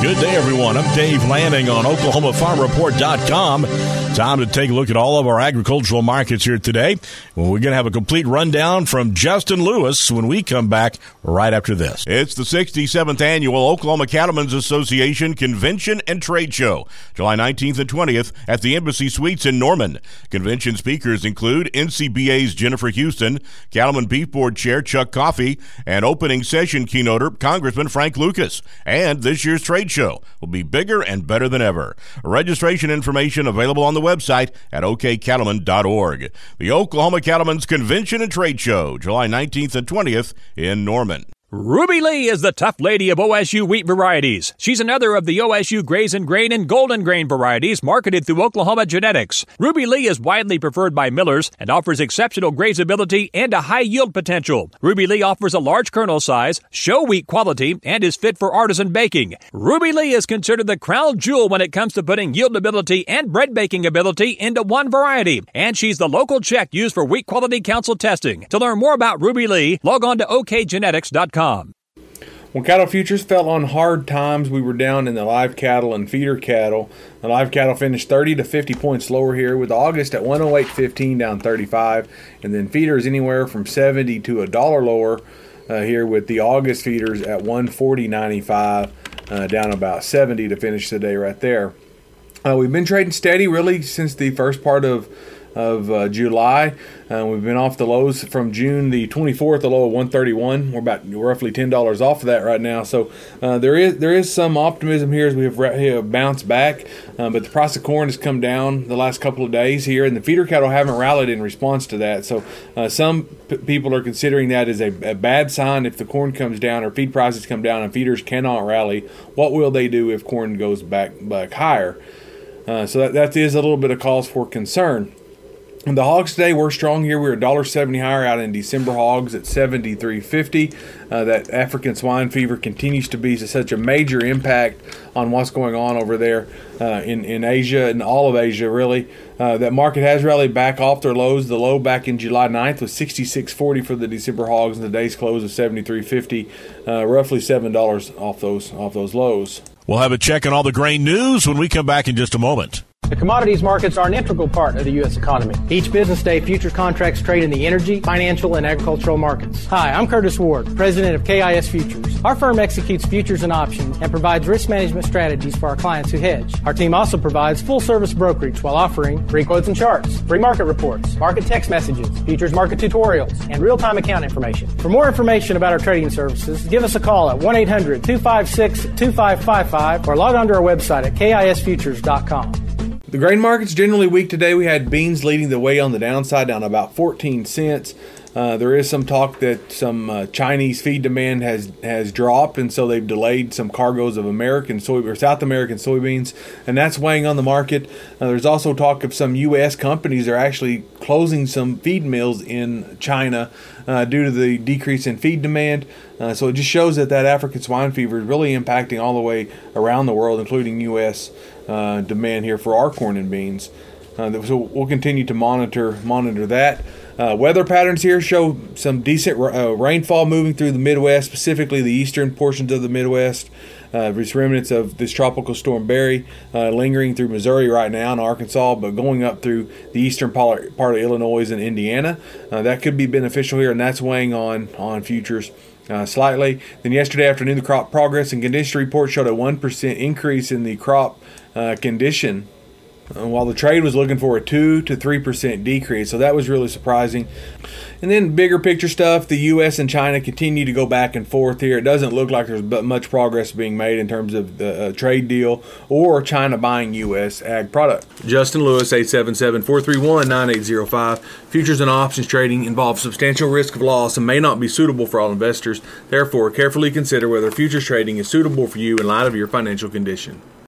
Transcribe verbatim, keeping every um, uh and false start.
Good day, everyone. I'm Dave Lanning on Oklahoma Farm Report dot com. Time to take a look at all of our agricultural markets here today. Well, we're going to have a complete rundown from Justin Lewis when we come back right after this. It's the sixty-seventh Annual Oklahoma Cattlemen's Association Convention and Trade Show, July nineteenth and twentieth at the Embassy Suites in Norman. Convention speakers include N C B A's Jennifer Houston, Cattlemen Beef Board Chair Chuck Coffey, and opening session keynoter Congressman Frank Lucas. And this year's trade show will be bigger and better than ever. Registration information available on the website at o k cattlemen dot org. The Oklahoma Cattlemen's Convention and Trade Show, July nineteenth and twentieth in Norman. Ruby Lee is the tough lady of O S U wheat varieties. She's another of the O S U Graze and Grain and Golden Grain varieties marketed through Oklahoma Genetics. Ruby Lee is widely preferred by millers and offers exceptional grazeability and a high yield potential. Ruby Lee offers a large kernel size, show wheat quality, and is fit for artisan baking. Ruby Lee is considered the crown jewel when it comes to putting yieldability and bread baking ability into one variety. And she's the local check used for Wheat Quality Council testing. To learn more about Ruby Lee, log on to o k genetics dot com. When cattle futures fell on hard times, we were down in the live cattle and feeder cattle. The live cattle finished thirty to fifty points lower here, with August at one oh eight fifteen, down thirty-five, and then feeders anywhere from seventy to a dollar lower uh, here, with the August feeders at one forty ninety-five, uh, down about seventy to finish the day right there. Uh, we've been trading steady really since the first part of of uh, July. Uh, we've been off the lows from June the twenty-fourth, a low of one thirty-one. We're about roughly ten dollars off of that right now. So uh, there is there is some optimism here as we have, have bounced back. Uh, but the price of corn has come down the last couple of days here, and the feeder cattle haven't rallied in response to that. So uh, some p- people are considering that as a, a bad sign if the corn comes down or feed prices come down and feeders cannot rally. What will they do if corn goes back, back higher? Uh, so that, that is a little bit of cause for concern. The hogs today were strong here. We were one dollar seventy higher out in December hogs at seventy-three fifty. Uh, that African swine fever continues to be such a major impact on what's going on over there uh, in, in Asia and all of Asia, really. Uh, that market has rallied back off their lows. The low back in July ninth was sixty-six forty for the December hogs, and the day's close of seventy-three fifty, uh, roughly seven dollars off those off those lows. We'll have a check on all the grain news when we come back in just a moment. The commodities markets are an integral part of the U S economy. Each business day, futures contracts trade in the energy, financial, and agricultural markets. Hi, I'm Curtis Ward, president of K I S Futures. Our firm executes futures and options and provides risk management strategies for our clients who hedge. Our team also provides full-service brokerage while offering free quotes and charts, free market reports, market text messages, futures market tutorials, and real-time account information. For more information about our trading services, give us a call at one eight hundred two five six two five five five or log on to our website at k i s futures dot com. The grain market's generally weak today. We had beans leading the way on the downside, down about fourteen cents. Uh, there is some talk that some uh, Chinese feed demand has, has dropped, and so they've delayed some cargoes of American soy or South American soybeans, and that's weighing on the market. Uh, there's also talk of some U S companies are actually closing some feed mills in China uh, due to the decrease in feed demand. Uh, so it just shows that that African swine fever is really impacting all the way around the world, including U S uh, demand here for our corn and beans. Uh, so we'll continue to monitor monitor that. Uh, weather patterns here show some decent uh, rainfall moving through the Midwest, specifically the eastern portions of the Midwest. Uh, there's remnants of this tropical storm Barry uh, lingering through Missouri right now and Arkansas, but going up through the eastern part of Illinois and Indiana. Uh, that could be beneficial here, and that's weighing on, on futures uh, slightly. Then yesterday afternoon, the crop progress and condition report showed a one percent increase in the crop uh, condition, Uh, while the trade was looking for a two to three percent decrease. So that was really surprising. And then bigger picture stuff, the U S and China continue to go back and forth here. It doesn't look like there's much progress being made in terms of the uh, trade deal or China buying U S ag product. Justin Lewis, eight seven seven, four three one, nine eight zero five. Futures and options trading involves substantial risk of loss and may not be suitable for all investors. Therefore, carefully consider whether futures trading is suitable for you in light of your financial condition.